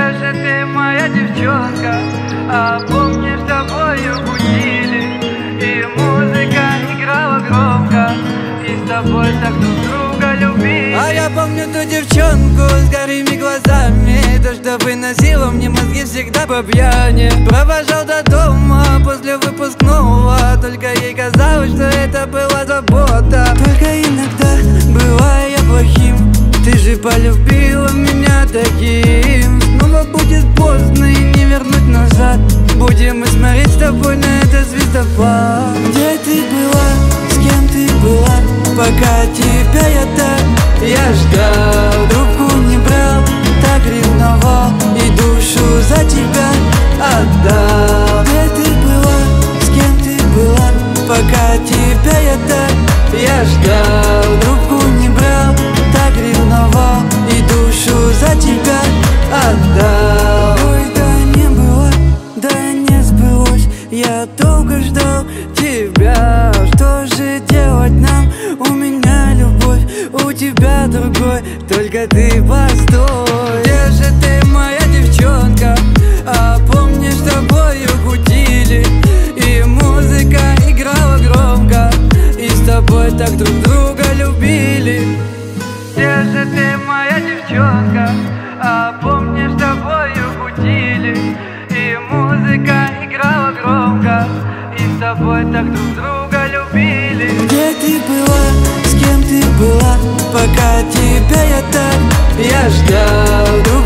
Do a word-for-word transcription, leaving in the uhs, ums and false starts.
Где же ты, моя девчонка? А помнишь, с тобою кутили, и музыка играла громко, и с тобой так друг друга любили. А я помню ту девчонку с карими глазами, то, что выносила мне мозги всегда по пьяни. Провожал до дома после выпускного, только ей казалось, что это была забота. Только иногда бываю я плохим, ты же полюбила меня таким. Снова будет поздно и не вернуть назад, будем мы смотреть с тобой на этот звездопад. Где ты была, с кем ты была, пока тебя я так я ждал, трубку не брал, так ревновал и душу за тебя отдал. Где ты была, с кем ты была, пока тебя я так я ждал, трубку не брал, так ревновал и душу за тебя отдал. Ой, да не было, да не сбылось, я долго ждал тебя. Что же делать нам? У меня любовь, у тебя другой, только ты постой. Где же ты, моя девчонка? А помнишь, с тобою кутили, и музыка играла громко, и с тобой так друг друга любили. Где же ты, моя девчонка? А помнишь, с тобою кутили, и музыка играла громко, и с тобой так друг друга любили. Где ты была, с кем ты была, пока тебя я так я ждал.